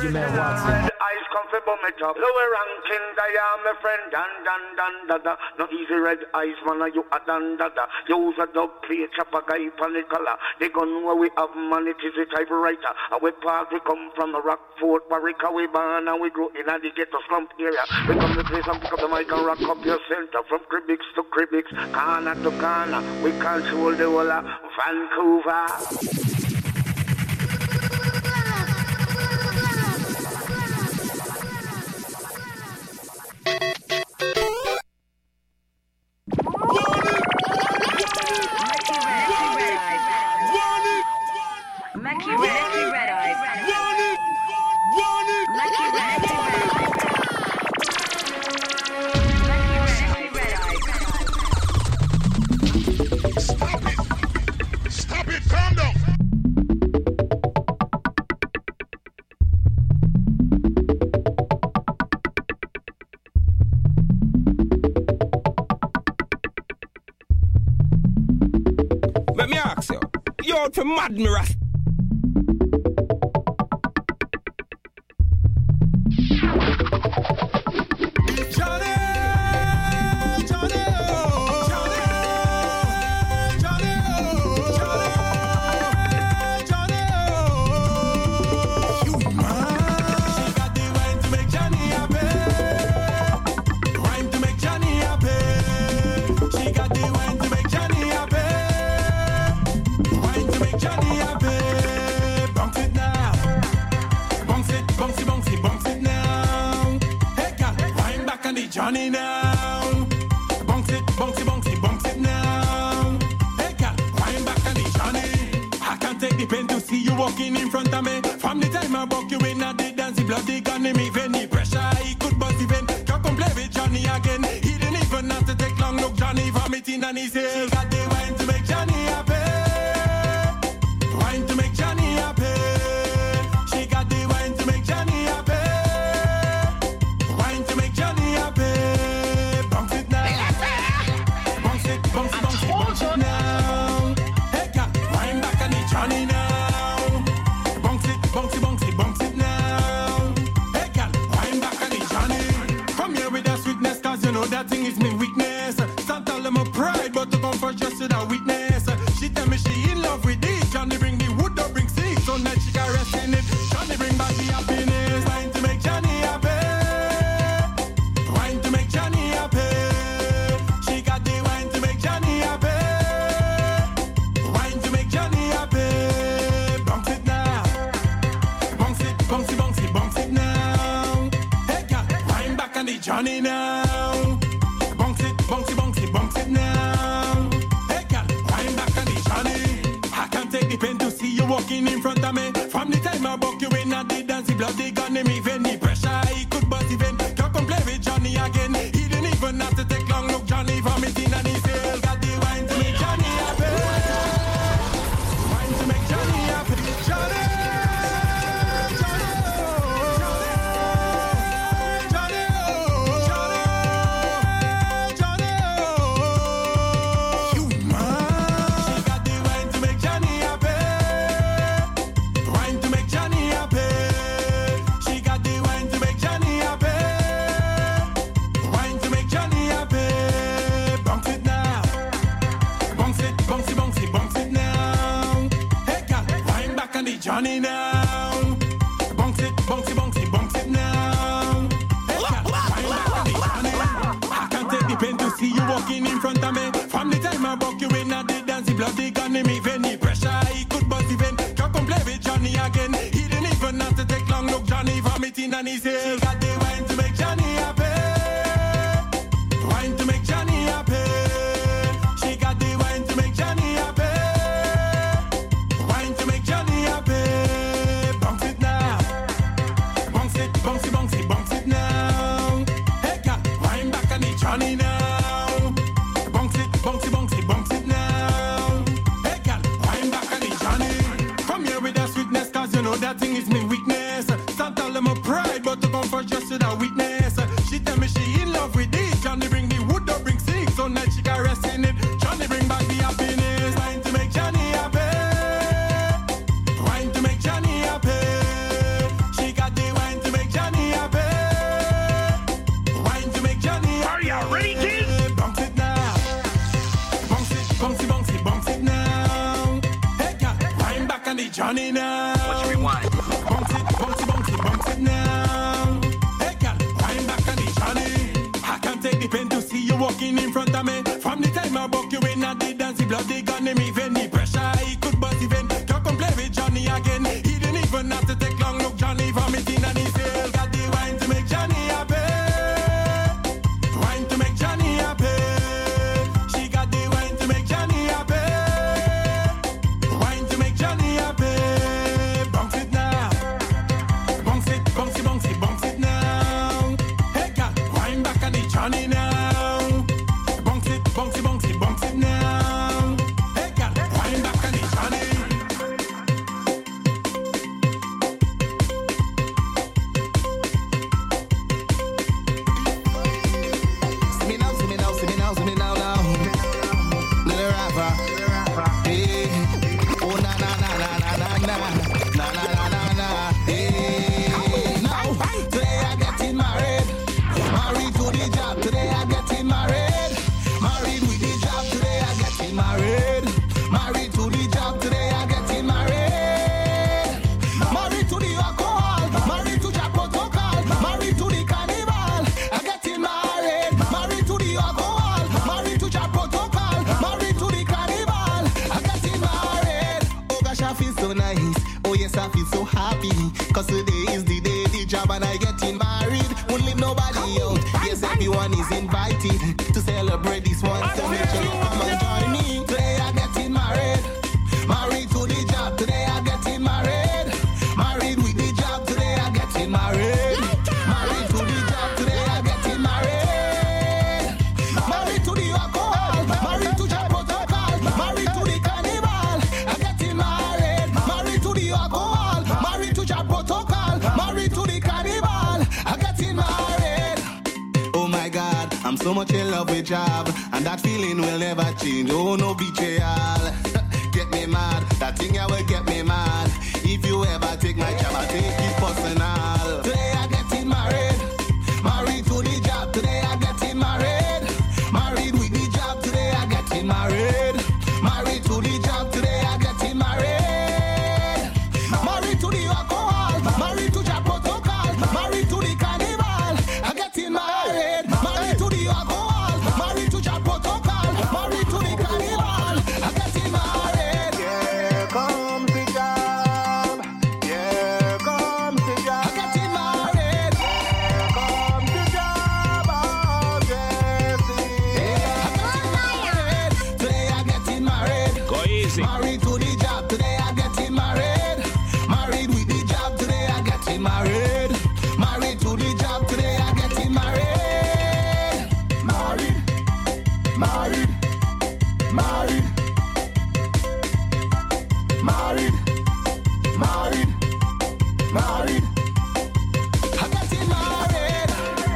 you may watch it. Red eyes come for bum it up. Lower ranking, I am my friend. Dan. No easy red eyes, man, you a dan. Use a dub play, chop a guy, panic color. They gun where we have man, it is a typewriter. And we park, we come from the Rockford, Barrica, we born, and we grow in a the ghetto slump area. We come to place and pick up the mic and rock up your center. From Cribix to Cribix, corner to corner. We control the whole of Vancouver. For mad me ras. Johnny now, bounce it now. Hey girl, wind back on the Johnny. I can't take the pain to see you walking in front of me. From the time I walk you in at the dance, the bloody gun in me. Even the pressure, he could bust even. Can't come play with Johnny again. He didn't even have to take long. Look, Johnny vomiting and he says, got the wine to make Johnny happy. Wine to make Johnny happy. She got the wine to make Johnny happy. Wine to make Johnny happy. Bounce it now. Bounce it now. Hey, girl, wine back on the Johnny now. Bounce it now. Hey, girl, wine back on the Johnny. Come here with that sweetness, cause you know that thing is me weakness. Some tell them a pride, but to come for just to that weakness. She tell me she in love with it. Johnny bring the wood, don't bring six. So now she got rest in it. Johnny bring back the happiness. Wine to make Johnny happy. Wine to make Johnny happy. She got the wine to make Johnny happy. Wine to make Johnny happy. Bounce it now. Bounce it now. Hey girl, wine back on the Johnny now. Bounce it now. Hey girl, wine back on the Johnny. I can't take the pain to see you walking in front of me. From the time I walk you in at the dance, the bloody gun in me. Even the pressure, he could bust even. Can't come play with Johnny again. He didn't even have to take long. Look, Johnny vomiting and he says, got the wine to make Johnny happy. Wine to make Johnny happy. Johnny. Johnny now, bounce it now. Hey, girl, wine back on the Johnny. I can't take the pain to see you walking in front of me. From the time I walk you in at the dance, the bloody gun in me. Even the pressure, he could bust even. Can't come play with Johnny again. He didn't even have to take long. Look, Johnny vomiting and he says, got the wine to make Johnny happy. Wine to make Johnny happy. She got the wine to make Johnny happy. Wine to make Johnny happy. Bounce it now. Bounce it now. Hey girl, wine back on the Johnny now. Bounce it now. Hey girl, wine back on the Johnny. Come here with that sweetness, cause you know that thing is me weakness. Some tell them a pride, but to come for just to that weakness. She tell me she in love with it. Johnny bring the wood, don't bring six. So now she got rest in it. Johnny bring back the happiness. Wine to make Johnny happy. Wine to make Johnny happy. She got the Johnny now. Watch me rewind. Bounce it, bounce it, bounce it, bounce it now. Hey girl, wind back on the Johnny. I can't take the pain to see you walking in front of me. From the time I buck you in at the dance, the bloody gun him even the pressure he could bust even. Can't come play with Johnny again. He didn't even have to take long. Look, Johnny vomiting and he failed. Got the wine to make Johnny happy. Wine to make Johnny happy. She got the wine to make Johnny happy. Wine to make Johnny happy. Bounce it now. Bounce it, bounce it, bounce it, bounce it now. Hey girl, wine back on the Johnny now. Bounce it, bounce it, bounce it, bounce it now. Hey girl, wine back on the Johnny. See me now, see me now, see me now, see me now, now. Little rapper. Hey. Oh, na, na, na, na, na, na, na. Na, na, na, na, na. Hey. Now, today I getting married. Married to the job, today I getting married. Married with the job, today I getting married. Married to the job, today I getting married. Married to the alcohol, married to job protocol, married to the carnival. I getting married. Married to the alcohol, married to job protocol, married to the carnival. I getting married. Oh gosh, I feel so nice. Oh yes, I feel so happy. Cause today is the day, the job, and I getting married. Won't leave nobody out. Yes, everyone is invited to celebrate this one. So make sure you come and join me. Today I getting married. Married to the job, today I getting married. Married with the job, today I getting married. Married to the job, today I getting married. Married to the alcohol, married to job protocol, married to the carnival. I getting married. Married to the alcohol, married to job protocol, married to the carnival. I getting married. Oh my God, I'm so much in love with job, and that feeling will never change. Oh no betrayal. Get me mad, that thing ya will get me mad. If you ever take my job, I take it personal. Today I getting married. Married to the job, today I getting married. Married with the job, today I getting married. Married to the job, today I getting married. Married to the alcohol, married to job protocol, married to the carnival. I getting married. Married to the alcohol, married to job protocol, married to the carnival. I getting married. Here comes the job. Here comes the job. I getting married. Here comes the job. Oh, Jesse. Today I getting married. Go easy. Married to the job, today I getting married. Married with the job, today I getting married. Married to the job, today I getting married. Married, married, married, married, married, married. I getting married.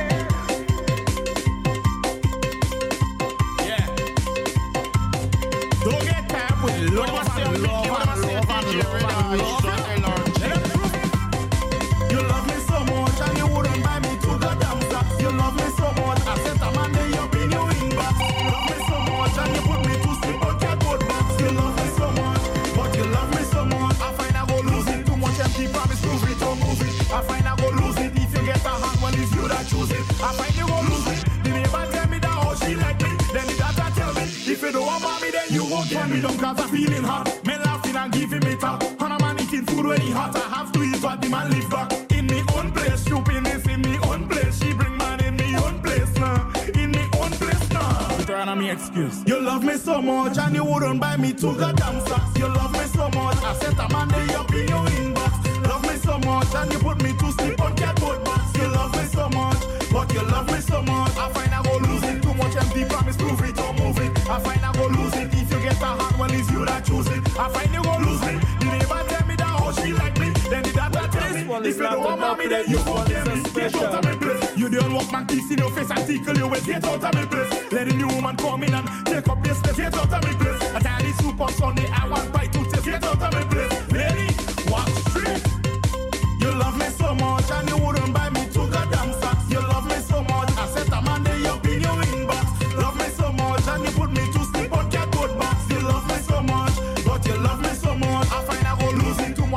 Yeah. Don't get tired with love and love and love and love and love. You love me so much and you wouldn't buy me to the dance. You love me so much, I sent a man day up in your inbox. You love me so much and you put me to sleep on your good box. You love me so much, but you love me so much. I find I go lose it. Too much empty promise, prove it or move it. I find I go lose it. If you get a hand, well it's you that choose it. I find you go lose it. The neighbor tell me that how she like me. Then the doctor tell me, if you don't want me, then you won't get me down. Cause I'm feeling hot. Men laughing and giving me top. And a man eating food when he hot. I have to eat what the man live back. In me own place, stupidness in me own place. She bring man in me own place now. In me own place now. Turn on me excuse. You love me so much and you wouldn't buy me to the socks. You love me so much, I sent a man day up in your inbox. Love me so much and you put me to sleep on catboard box. You love me so much, but you love me so much. I find I go lose it. Too much empty promise, prove it or move it. I find I go lose it. If you get a hand, well it's you that choose it. I find you go lose it. The neighbor tell me that how she like me. Then the doctor tell me, if you don't want me, then you won't get me. Get out of my place. You don't walk man kiss in your face and tickle you with. Get out of my place. Let a new woman come in and take up this place. Get out of my place. I tell you super Sunday, I want bite to taste. Get out of my place. Lady, walk straight. You love me so much and you wouldn't buy me to the damn socks. You love me so much, I set a man day up in your inbox. Love me so much and you put me to sleep on catboard box. You love me so much, but you love me so much. I find I go losing too much.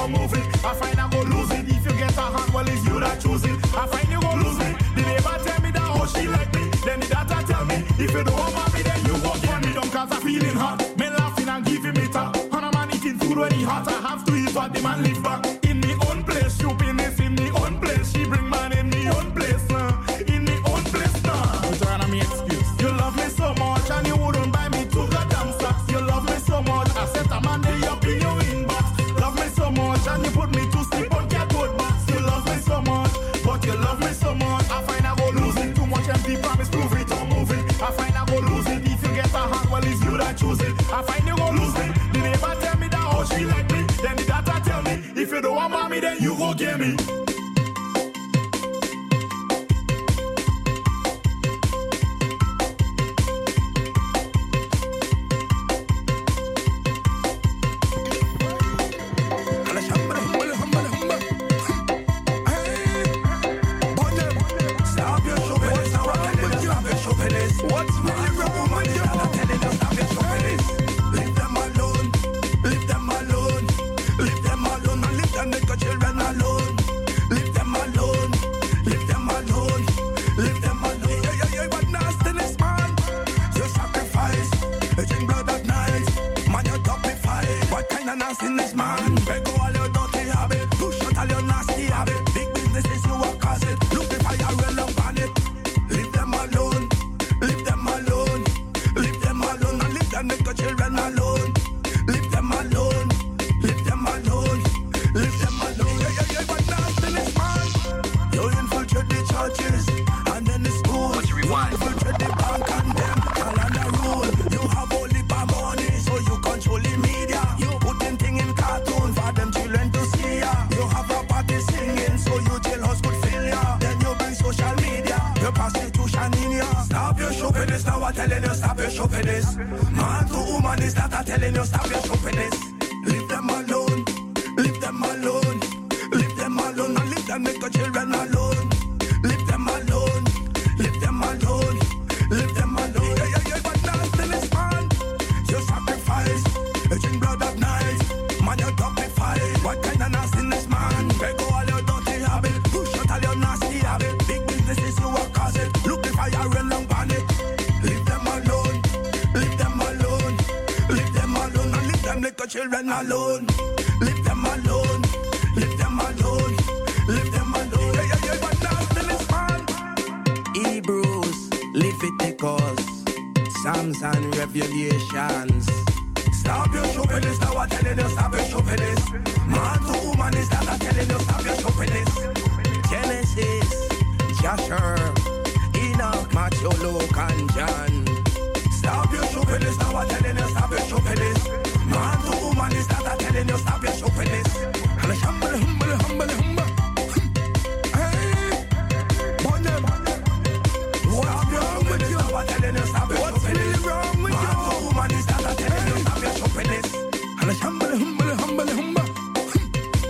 don't move it. I find I go lose it. If you get a hand, well, it's you that choose it. I find you go lose it. The neighbor tell me that oh she like me. Then the doctor tell me if you don't want me, then you won't get me down 'cause I'm feeling hot. Men laughing and giving me top. And a man eating food when he hot. I have to eat what the man live back. In me own place, stupidness in me own place. She bring man in me own place. In me own place now. You're trying to make excuse. You love me so much and you wouldn't buy me two goddamn socks. You love me so much, I set a man day up in your inbox. Love me so much and you put me to sleep on cardboard box. You love me so much, but you love me so much. I find I go lose it. Too much empty promise, prove it or move it. I find I go lose it. If you get a hand, well it's you that choose it. I find you go lose it. The neighbor tell me that oh she like me. Then the doctor tell me if you don't want mommy, then you go get me. Children alone, leave them alone, leave them alone, leave them alone. Yeah, but now still is man. Hebrews, Leviticus, Psalms and Revelations. Stop your stupidness, now I'm telling you, stop your stupidness. Man to woman is that I'm telling you, stop your stupidness. Genesis, Joshua, Enoch, Matthew, Luke, and John. Stop your stupidness, now I'm telling you, stop your stupidness. Man to woman is that I'm telling you, stop your stupidness. And it's humble. Hey, burn them. Stop your stupidness, now I'm telling you, stop your stupidness. What's really wrong with you? Man to woman is that I'm telling you, stop your stupidness. And it's humble.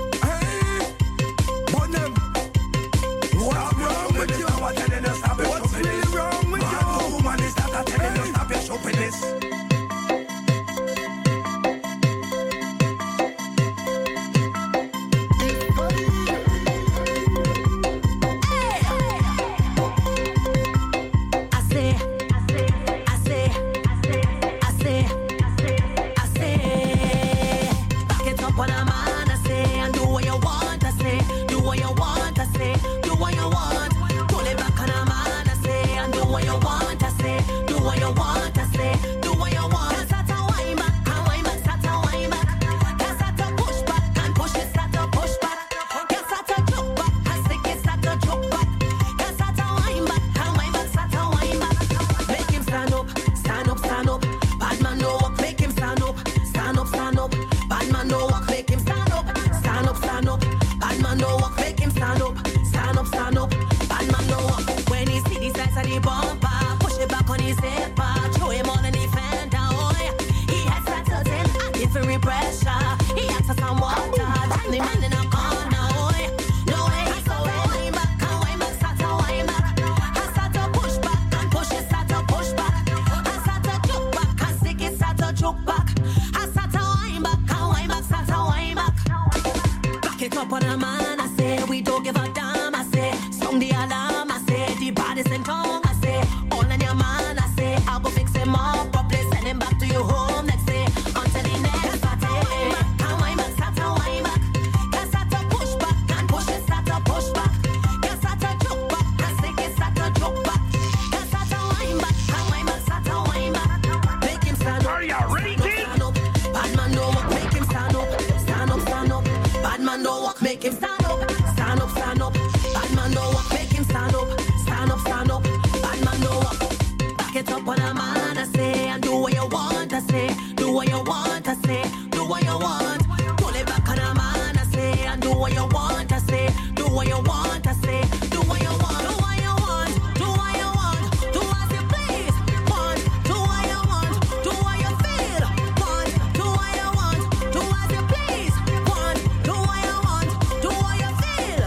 up on a man, I say. We don't give a damn, I say. Sound the alarm, I say. The baddest in town, I say. All on your man, I say. I'll go fix him up properly, send him back to your home next day. Until the next Saturday. Can't wind back, start to wind back. Can't start to push back, can't push it, start to push back. Can't start to joke back, can't stick it, start to joke back. Can't start to wind back, can't wind back, start to wind back. Make him stand up. Are you ready, kid? Bad man don't walk, make him stand up. Stand up, stand up. Bad man don't walk, make him stand up. Stand up, stand up. Bad man don't walk, make him stand up. Stand up, stand up. Bad man don't walk. Back it up on a man, I say. And do what you want, I say. Do what you want, I say. Do what you want. Pull it back on a man, I say. And do what you want, I say. Do what you want, I say. Do what you want. Do what you want. Do what you want. Do as you please. Want. Do what you want. Do what you feel. Want. Do what you want. Do as you please. Want. Do what you want. Do what you feel.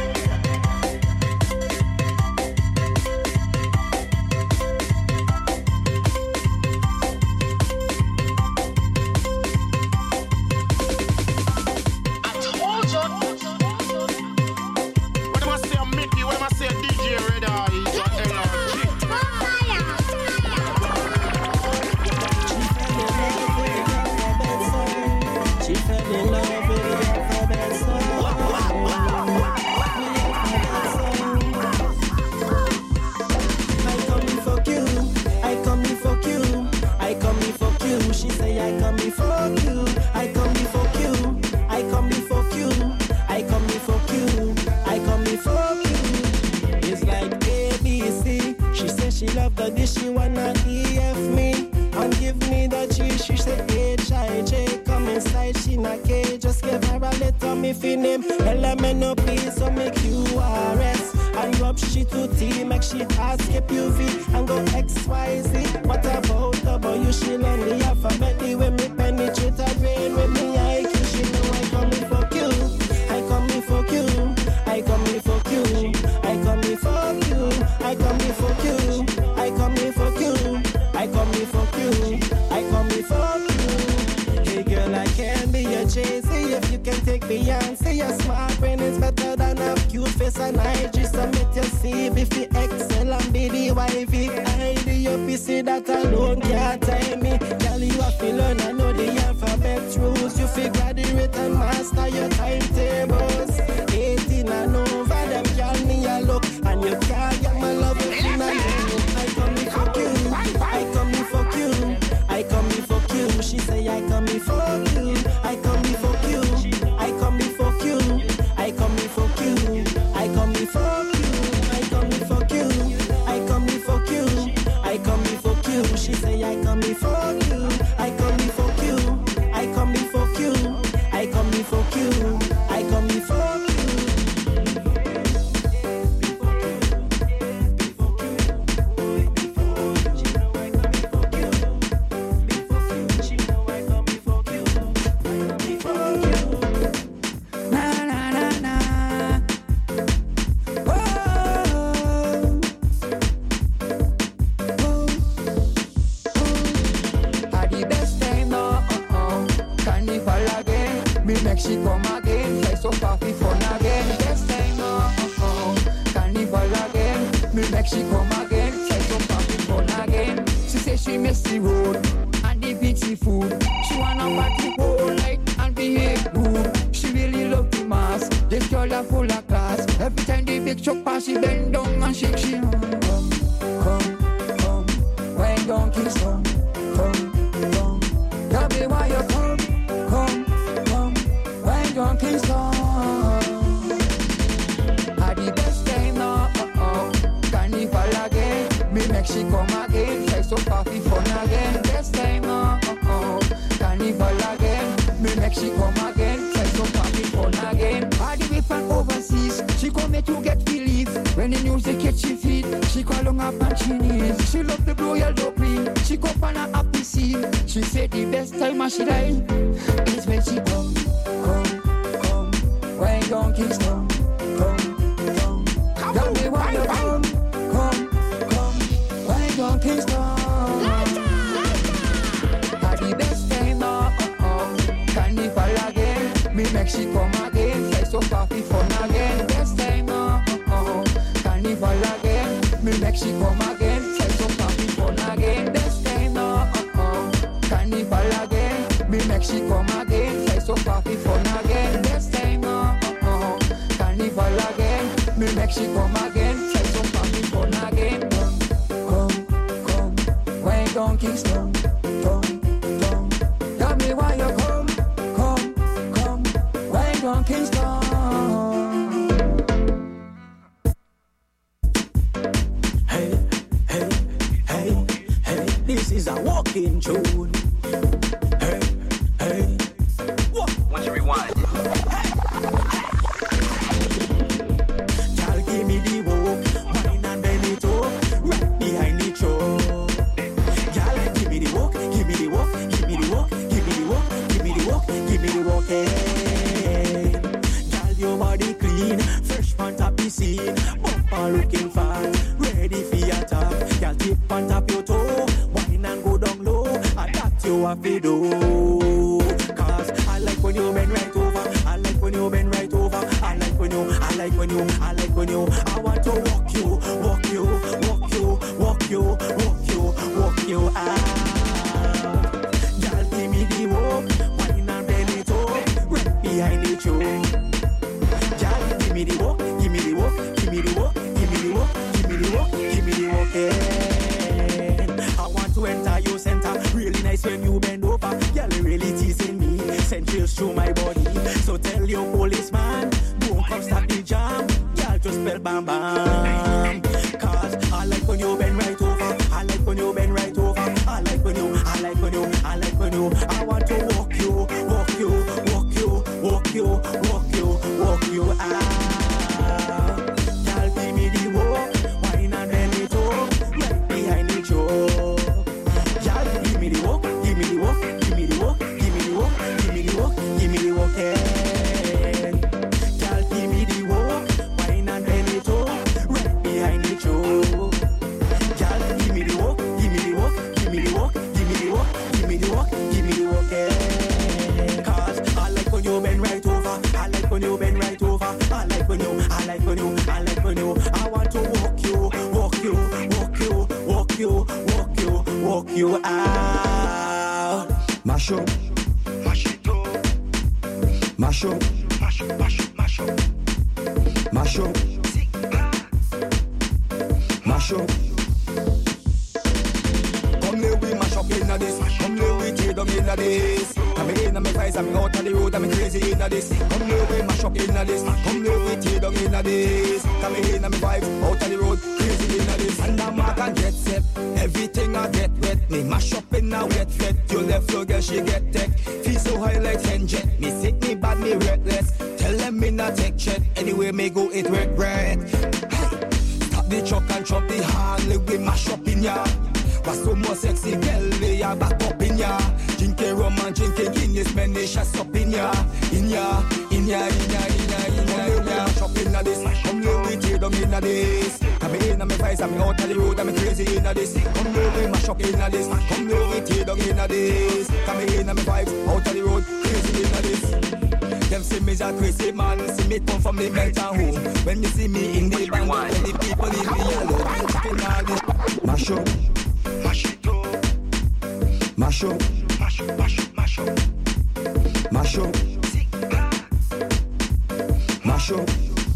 What am I say, Mickey? What am I say, DJ Red Eye? She fell in love with the alphabet song. I come in fuck you, I come in fuck you, I come in fuck you. She say I come in fuck you, I come in fuck you, I come in fuck you, I come in fuck you, I come in fuck you. It's like ABC. She say she love the dish, she wanna EF me and give me the G. She say H-I-J, come inside, she not K. Just give her a letter, me fin name LMNOP, so make URS. And rub she to T, make she escape UV and go XYZ. What about W? She learn the alphabet, the way me penetrate her brain with me IQ. She know I come in fuck you, I come in fuck you, I come in fuck you, I come in fuck you, I come in fuck you, I come in fuck you, I come in fuck you, I come in fuck you. Hey girl, I can be your Jay-Z if you can take Beyonce. Your smart brain is better than a cute face and IG. Submit your CV if you excel and be the YV. I do your PC that alone can't tie me. Girl, you have to learn and know the alphabet rules. You feel graduate and master your timetables. 18 and over, them call me a look. And you can't get my love if you not know. I come in fuck you, I come in fuck you, I come in fuck you. She say I come in fuck you, I come in fuck you, I come in fuck you, I come in fuck you, I come in fuck you, I come in fuck you, I come in fuck you, I come in fuck you. She say I come in fuck you, I come in fuck you, I come in fuck you, I come in fuck you, I come in fuck you. She come again, try so far for fun again. This time, carnival again. Me make she come again, try so far for fun again. She say she miss the road and the beachy food. She wanna party whole night and behave good. She really love the mass, this girl are full of class. Every time the big truck pass, she bend down and shake. She come, when donkeys come. Tell me why you come. Donkeys come. Had the best time now, carnival again. Me make she come again, try so coffee fun again. Best time now, carnival again. Me make she come again, try so coffee fun again. Had the way from overseas, she come make you get relief. When the music hit she feet, she call on up and she knees. She love the royal queen, she come on a happy scene. She said the best time and she line is when she come. When donkeys come. Tell me why you come. When donkeys come. Had the best time now, carnival again. Me make she come again, try so party fun again. This time, carnival again. Me make she come again. Say so party fun again. This time, carnival again. Me make she come again. Say so party fun again. This time, carnival again. Me make she come again. Say so party fun again. Come, way down Kingston. Come. Tell me why you come, way down Kingston. Hey, this is a walking tune. Hey, what? Once you rewind. Y'all give me the walk, wine and belly talk, right behind the truck. Y'all give me the walk, give me the walk, give me the walk, give me the walk, give me the walk, give me the walk. Hey, y'all your body clean, fresh on top the scene, bumper looking fat, ready for your top. Y'all tip on top your toe, wine and go down low, and that you have to do. Cause I like when you bend right over, I like when you bend right over, I like when you, I like when you, I like when you, I want to walk you, walk you, walk you, walk you, walk you, walk you out. Y'all give me the walk, wine and belly talk, right behind the choke. Y'all give me the walk, give me the walk, give me the walk, give me the walk, give me the walk, give me the walk. I want to enter your center, really nice when you bend over. Y'all really teasing me, send chills through my body. So tell your policeman, don't come start the jam. Y'all just spell bam bam. Cause I like when you bend right over, I like when you bend right over, I like when you, I like when you, I like when you. I want to walk you, walk you, walk you, walk you, walk you, walk you out. Y'all give me the walk, wine and belly talk, right behind the choke. Y'all give me the walk, give me the walk, give me the walk, give me the walk, give me the walk, give me the walk. Y'all give me the walk, wine and belly talk, right behind the choke. Y'all give me the walk, give me the walk, give me the walk, give me the walk, give me the walk, give me the walk. Cause I like when you bend right over, I like when you bend right over, I like when you, I like when you, I like when you. I want to walk you, walk you, walk you, walk you, walk you, walk you out. Mash up, mash it up, mash up, mash up, mash up, mash up, mash up, mash up. Come here, we mash up inna this. Come here, we tear down inna this. I'm inna my face, I'm out on the road, I'm crazy inna this. Come here, we mash up inna this. Come here, we tear down inna this. Come inna my vibes, out on the road, crazy inna this. And I'm mark and get set, everything I get wet. Me mash up inna wet fet. You left your girl, she get tech. Feel so high like 10 jet. Me sick, me bad, me reckless. Tell them me not take shit. Anyway, me go it work right. Hey, stop the truck and chop the hand. We mash up in ya. What's so more sexy girl, lay ya back up in ya. Drinking rum and drinking Guinness, man, they shut up in ya. In ya, in ya, in ya, in ya, in ya, in ya. Shop inna this, come here, we tear down inna this. Come inna my face, I'm out on the road, I'm crazy inna this. Come here, we mash up inna this. Come here, we tear down inna this. Come inna my vibes, out on the road, crazy inna this. Them see me as a crazy man, see me come from the mental home. When you see me in the band, when the people leave me alone. Mash up. Mash it up, mash up, mash up, mash up, mash up, mash up, mash up.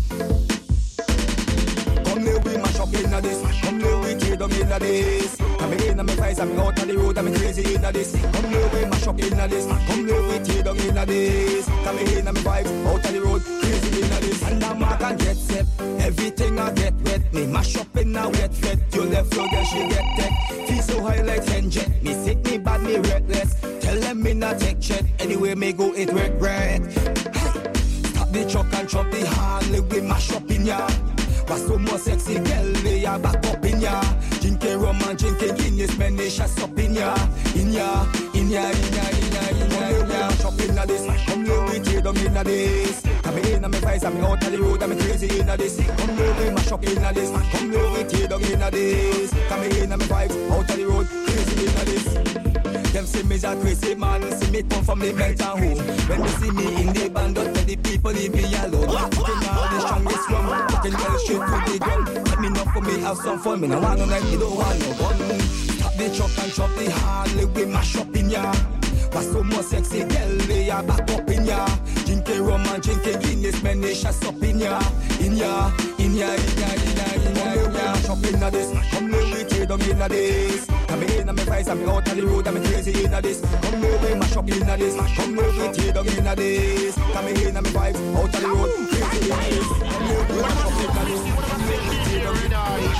Come here, we mash up inna this. Come here, we tear down inna this. Come inna my face, I'm out on the road, I'm crazy inna this. Come here, we mash up inna this. Come here, we tear down inna this. Come inna my vibes, out on the road, crazy inna this. And I'm mark and get set, everything I get wet. Me mash up inna wet fet. You left your girl, she get tech. Feel so high like 10 jet. Me sick, me bad, me reckless. Tell them me not take shit. Anyway, me go it work right. Hey, stop the truck and chop the hand. We mash up in ya. What's so more sexy girl, lay ya back up in ya. Drinking rum and drinking Guinness, man, they shut up in ya. In ya, in ya, in ya, in ya, in ya, in ya. Shop inna this, come here, we tear down inna this. Come inna my face, I'm out on the road, I'm crazy inna this. Come here, we mash up inna this. Come here, we tear down inna this. Come inna my vibes, out on the road, crazy inna this. Them say me's a crazy man, see me come from the mental home. When they see me in the band, don't tell the people leave me alone. Fucking all the strongest one, fucking girl straight to the ground. Let me know for me have some fun, me no want no night, me don't want no gun. Stop the truck and chop the hard, we mash up in ya. What's so more sexy girl, they are back up in ya. Drinking rum and drinking Guinness, man, they shut up in ya. In ya, in ya, in ya, in ya, in ya, in ya. Shop in this, come live with you, don't in this. Come in and me price, I'm out of the road, I'm crazy in this. Come live with my shop in this, come live with you, don't in this. Come in and me price, out of the road, crazy in this. Come live with my shop in this, come live with you, don't in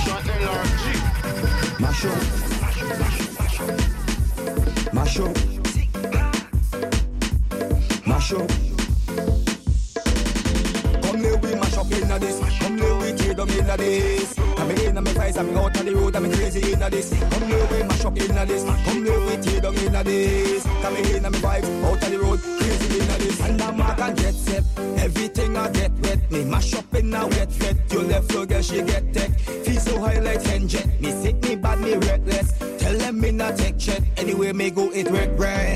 this. Mash up, mash up. Mash up. Come here we mash up inna this. Come here we tear down inna this. Come in and me price, I'm out of the road, I'm crazy inna this. Come here we mash up inna this. Come here we tear down inna this. Come in and me price, out of the road, crazy inna this. And the mark and get set, everything I get wet. Me mash up inna wet fet. You left your girl, she get tech. Feel so high like 10 jet. Me sick, me bad, me reckless. Tell them me not take shit. Anyway me go it regret.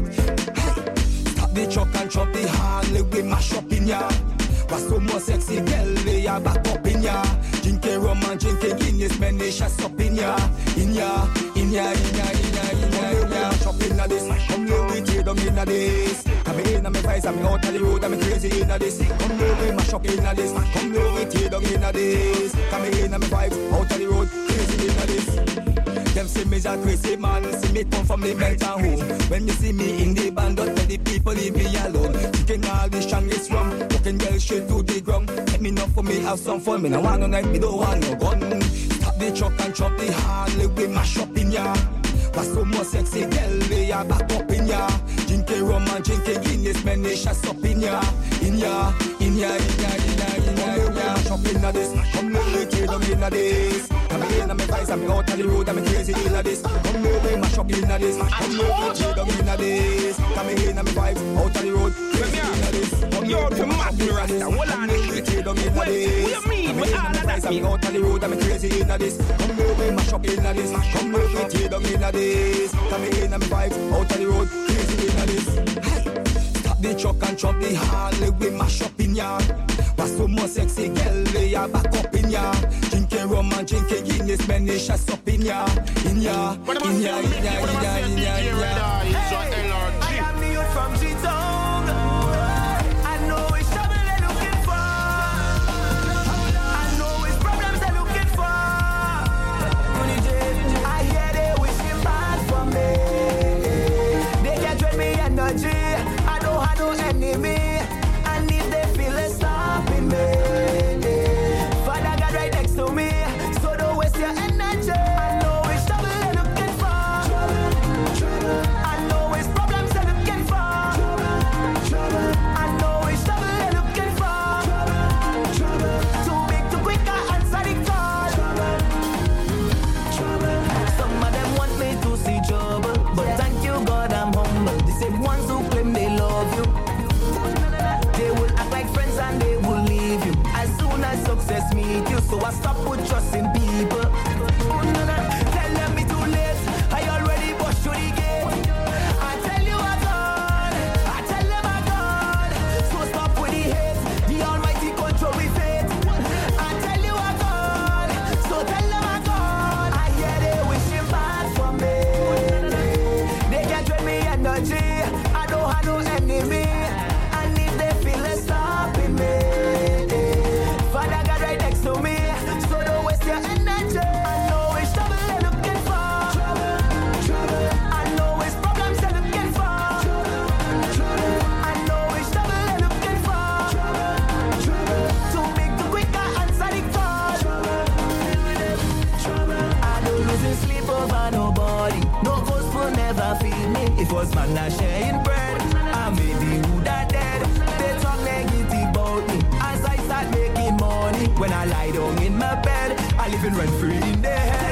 The truck and chop the Harley, we mash up in ya. What's so more sexy girl, they are back up in ya. Drinking rum and drinking Guinness, man, they shut up in ya. In ya, in ya, in ya, in ya, in ya, in ya. Chop inna this, come live with you, don't inna this. Come in and me price, I'm out of the road, I'm crazy inna this. Come live with mash up inna this. Come live with you, don't inna this. Come in and me price, out of the road, crazy inna this. Them say me's a crazy man, see me come from the mental home. When you see me in the band, don't tell the people leave me alone. Drinking all the strongest rum, fucking girl straight to the ground. Let me know for me have some fun, me no want no night, me don't want no gun. Stop the truck and chop the Harley, we mash up in ya. What's so more sexy girl, they are back up in ya. Drinking rum and drinking Guinness, man, they shut up in ya. In ya, in ya, in ya, in ya, in ya, in ya. Mash up inna this, come live with you, don't inna this. Come in and me price, I'm out of the road, I'm crazy inna this. Come live with mash up inna this. Come live with you, don't inna this. Come in and me price, out of the road, crazy inna this. You're to mad me rasta, hold on the shit. What you mean with all of that? I'm out of the road, I'm crazy inna this. Come live with mash up inna this. Come live with you, don't inna this. Come in and me price, out of the road, crazy inna this. Stop the truck and chop the Harley, we mash up in ya. What's so more sexy girl, they are back up in ya. Drinking rum and drinking Guinness, man, they shut up in ya. In ya, in ya, in ya, in ya, in ya, in ya. I am the youth from G-Town. I know it's trouble they're looking for. I know it's problems they're looking for. I hear they wishing bad for me. They can't drain me energy. I don't have no enemy. And if they feel it stopping me, Father God right next to me, so don't waste your energy. I know it's trouble they're looking for. I know it's problems they're looking for. I know it's trouble they're looking for. Too big, too quick, I answer the call. Some of them want me to see trouble, but thank you God I'm humble. The same ones who claim they love you, they will act like friends and they will leave you as soon as success meet you. So I stop with trusting people. Tell them me too late, I already pushed through the gate. I tell you I gone, I tell them I gone. So stop with the hate, the Almighty control we fate. I tell you I gone, so tell them I gone. I hear they wishing bad for me. They can't drain me energy. I don't have no enemy. And if they feel it stopping me, Father God right next to me, so don't waste your energy. I know it's trouble they're looking for. I know it's problems they're looking for. I know it's trouble they're looking for. Too big, too quick, I answer the call. I don't lose sleep over nobody. No ghost will never feed me. It was man not sharing bread. I made the wood are dead. They talk negative about me as I start making money. When I lie down in my bed, I live in rent free in their head.